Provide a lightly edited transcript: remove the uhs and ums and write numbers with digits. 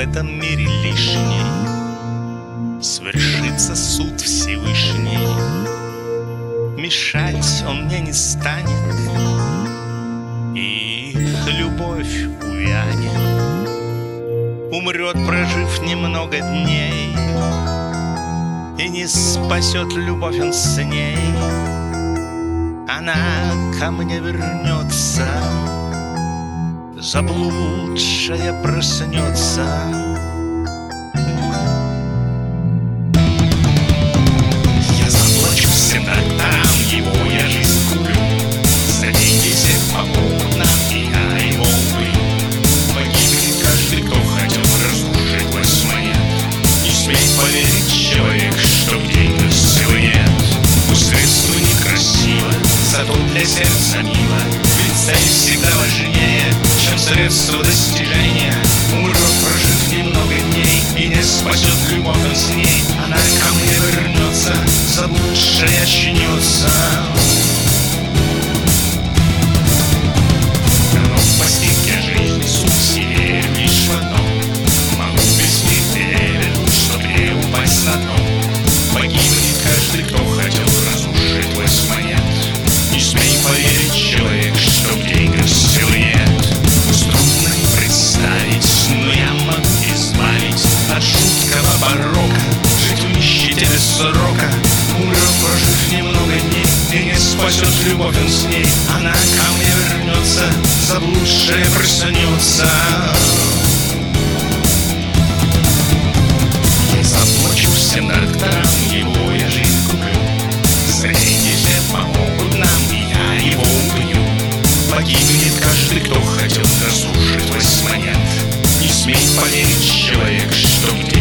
этом мире лишней, свершится суд Всевышний. Мешать он мне не станет, и их любовь увянет. Умрет, прожив немного дней, и не спасет любовь он с ней. Она ко мне вернется, заблудшая проснется. Я заплачу всем докторам, его я жизнь куплю. За деньги все помогут нам, и я его убью. Погибнет каждый, кто хотел разрушить мой смонет. Не смей поверить, человек, что в деньгах силы нет. Пусть средство некрасиво, зато для сердца мило. Ведь цель всегда важнее, чем средство достижения. Умрет, прожив немного дней, и не спасет любовь он с ней. Она ко мне вернется, заблудшая очнется. Но в постигке жизни суть сильнее лишь в одном. Могу без них перевернуть, чтоб не упасть на дно. Погибнет каждый, кто хотел разрушить твой смонет. Не смей поверить, человек, что в деньгах силы нет. Пусть трудно не представить, но я могу избавить от жуткого порока. Жить в нищете без срока. Умрет, прожив немного дней, и не спасет любовь он с ней. Она ко мне вернется, заблудшая проснется. Я заплачу всем докторам, его я жизнь куплю. За деньги все помогут нам, и я его убью. Погибнет каждый, кто хотел разрушить твой смонет. Не смей поверить, человек, что